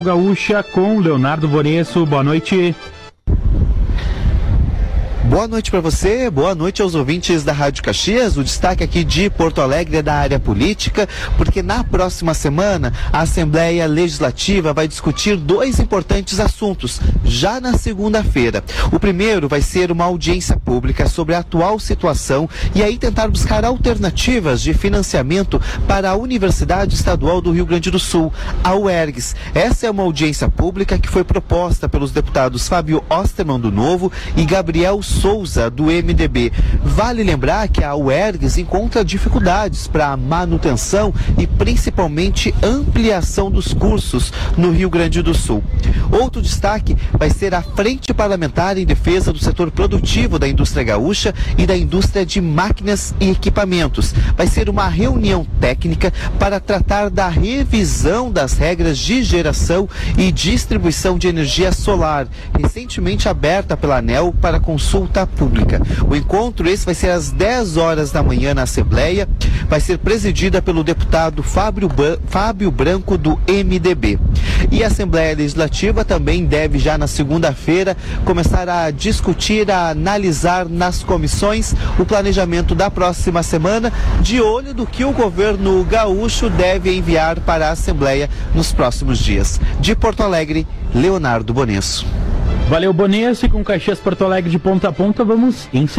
Gaúcha com Leonardo Bonesso. Boa noite. Boa noite para você, boa noite aos ouvintes da Rádio Caxias. O destaque aqui de Porto Alegre é da área política, porque na próxima semana a Assembleia Legislativa vai discutir dois importantes assuntos, já na segunda-feira. O primeiro vai ser uma audiência pública sobre a atual situação e aí tentar buscar alternativas de financiamento para a Universidade Estadual do Rio Grande do Sul, a UERGS. Essa é uma audiência pública que foi proposta pelos deputados Fábio Osterman, do Novo, e Gabriel Souza, do MDB. Vale lembrar que a UERGS encontra dificuldades para a manutenção e principalmente ampliação dos cursos no Rio Grande do Sul. Outro destaque vai ser a Frente Parlamentar em Defesa do Setor Produtivo da Indústria Gaúcha e da Indústria de Máquinas e Equipamentos. Vai ser uma reunião técnica para tratar da revisão das regras de geração e distribuição de energia solar, recentemente aberta pela ANEEL para consulta pública. O encontro esse vai ser às 10 horas da manhã na Assembleia, vai ser presidida pelo deputado Fábio Branco, do MDB. E a Assembleia Legislativa também deve já na segunda-feira começar a discutir, a analisar nas comissões o planejamento da próxima semana, de olho do que o governo gaúcho deve enviar para a Assembleia nos próximos dias. De Porto Alegre, Leonardo Bonesso. Valeu, Bonesso, e com Caxias Porto Alegre de ponta a ponta, vamos encerrar.